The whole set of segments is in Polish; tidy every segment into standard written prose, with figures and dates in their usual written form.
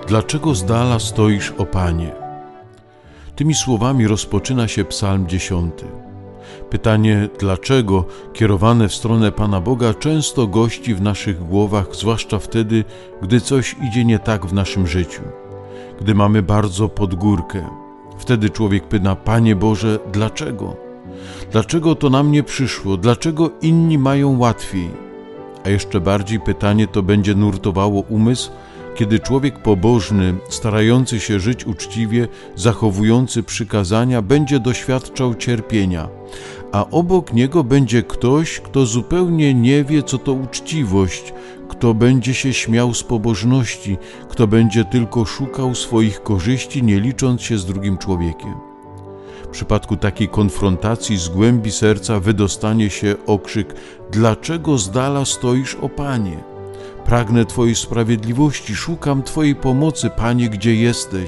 Dlaczego z dala stoisz, o Panie? Tymi słowami rozpoczyna się Psalm 10. Pytanie dlaczego, kierowane w stronę Pana Boga, często gości w naszych głowach, zwłaszcza wtedy, gdy coś idzie nie tak w naszym życiu, gdy mamy bardzo pod górkę. Wtedy człowiek pyta: Panie Boże, dlaczego? Dlaczego to na mnie przyszło? Dlaczego inni mają łatwiej? A jeszcze bardziej pytanie to będzie nurtowało umysł, kiedy człowiek pobożny, starający się żyć uczciwie, zachowujący przykazania, będzie doświadczał cierpienia, a obok niego będzie ktoś, kto zupełnie nie wie, co to uczciwość, kto będzie się śmiał z pobożności, kto będzie tylko szukał swoich korzyści, nie licząc się z drugim człowiekiem. W przypadku takiej konfrontacji z głębi serca wydostanie się okrzyk: dlaczego z dala stoisz, o Panie? Pragnę Twojej sprawiedliwości, szukam Twojej pomocy, Panie, gdzie jesteś?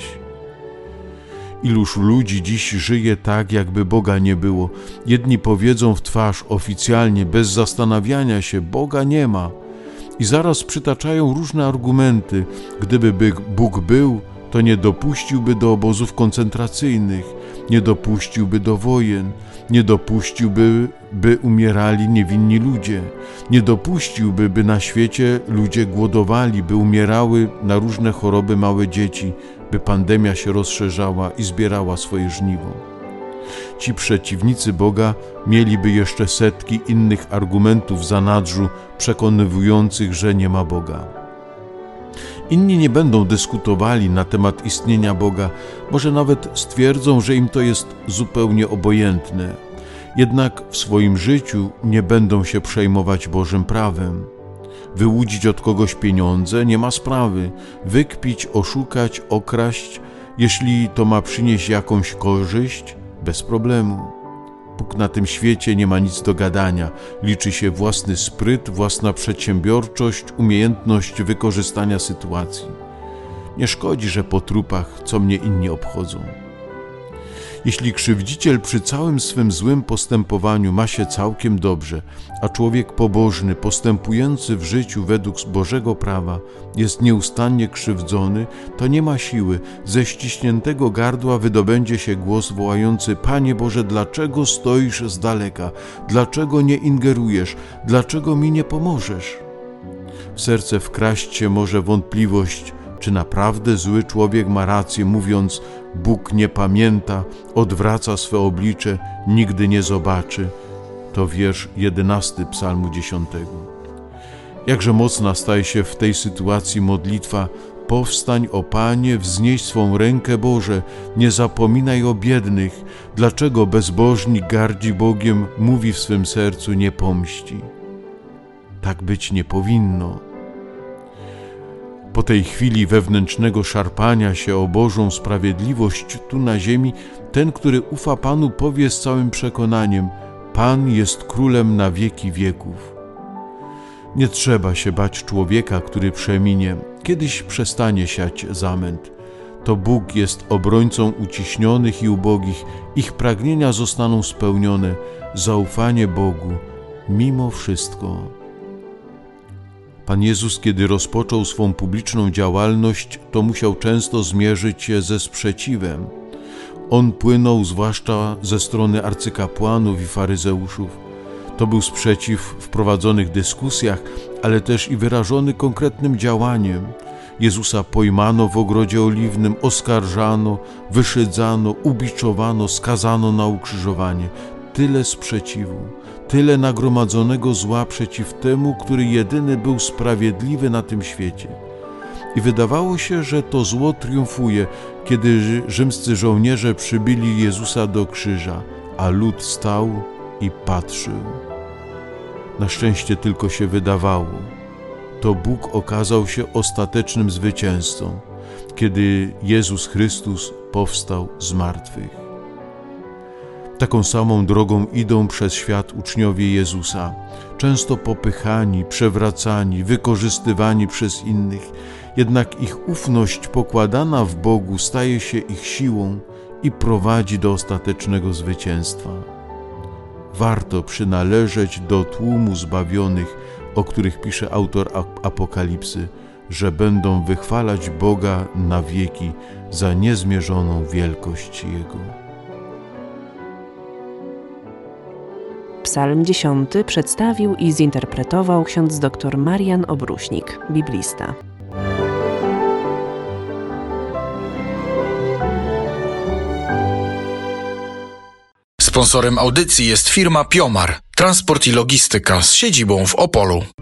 Iluż ludzi dziś żyje tak, jakby Boga nie było. Jedni powiedzą w twarz oficjalnie, bez zastanawiania się: Boga nie ma. I zaraz przytaczają różne argumenty. Gdyby Bóg był, to nie dopuściłby do obozów koncentracyjnych, nie dopuściłby do wojen, nie dopuściłby, by umierali niewinni ludzie, nie dopuściłby, by na świecie ludzie głodowali, by umierały na różne choroby małe dzieci, by pandemia się rozszerzała i zbierała swoje żniwo. Ci przeciwnicy Boga mieliby jeszcze setki innych argumentów w zanadrzu przekonywujących, że nie ma Boga. Inni nie będą dyskutowali na temat istnienia Boga, może nawet stwierdzą, że im to jest zupełnie obojętne. Jednak w swoim życiu nie będą się przejmować Bożym prawem. Wyłudzić od kogoś pieniądze nie ma sprawy, wykpić, oszukać, okraść, jeśli to ma przynieść jakąś korzyść, bez problemu. Bóg na tym świecie nie ma nic do gadania, liczy się własny spryt, własna przedsiębiorczość, umiejętność wykorzystania sytuacji. Nie szkodzi, że po trupach, co mnie inni obchodzą. Jeśli krzywdziciel przy całym swym złym postępowaniu ma się całkiem dobrze, a człowiek pobożny, postępujący w życiu według Bożego prawa jest nieustannie krzywdzony, to nie ma siły. Ze ściśniętego gardła wydobędzie się głos wołający: Panie Boże, dlaczego stoisz z daleka? Dlaczego nie ingerujesz? Dlaczego mi nie pomożesz? W serce wkraść się może wątpliwość, czy naprawdę zły człowiek ma rację, mówiąc: Bóg nie pamięta, odwraca swe oblicze, nigdy nie zobaczy. To wiersz 11 Psalmu 10. Jakże mocna staje się w tej sytuacji modlitwa: powstań, o Panie, wznieś swą rękę, Boże, nie zapominaj o biednych. Dlaczego bezbożni gardzi Bogiem, mówi w swym sercu: nie pomści. Tak być nie powinno. Po tej chwili wewnętrznego szarpania się o Bożą sprawiedliwość tu na ziemi, ten, który ufa Panu, powie z całym przekonaniem: Pan jest królem na wieki wieków. Nie trzeba się bać człowieka, który przeminie, kiedyś przestanie siać zamęt. To Bóg jest obrońcą uciśnionych i ubogich, ich pragnienia zostaną spełnione, zaufanie Bogu mimo wszystko. Pan Jezus, kiedy rozpoczął swą publiczną działalność, to musiał często zmierzyć się ze sprzeciwem. On płynął zwłaszcza ze strony arcykapłanów i faryzeuszów. To był sprzeciw w prowadzonych dyskusjach, ale też i wyrażony konkretnym działaniem. Jezusa pojmano w ogrodzie oliwnym, oskarżano, wyszydzano, ubiczowano, skazano na ukrzyżowanie. Tyle sprzeciwu, tyle nagromadzonego zła przeciw temu, który jedyny był sprawiedliwy na tym świecie. I wydawało się, że to zło triumfuje, kiedy rzymscy żołnierze przybili Jezusa do krzyża, a lud stał i patrzył. Na szczęście tylko się wydawało. To Bóg okazał się ostatecznym zwycięzcą, kiedy Jezus Chrystus powstał z martwych. Taką samą drogą idą przez świat uczniowie Jezusa, często popychani, przewracani, wykorzystywani przez innych, jednak ich ufność pokładana w Bogu staje się ich siłą i prowadzi do ostatecznego zwycięstwa. Warto przynależeć do tłumu zbawionych, o których pisze autor Apokalipsy. że będą wychwalać Boga na wieki za niezmierzoną wielkość Jego. Psalm 10 przedstawił i zinterpretował ksiądz dr Marian Obruśnik, biblista. Sponsorem audycji jest firma Piomar, transport i logistyka z siedzibą w Opolu.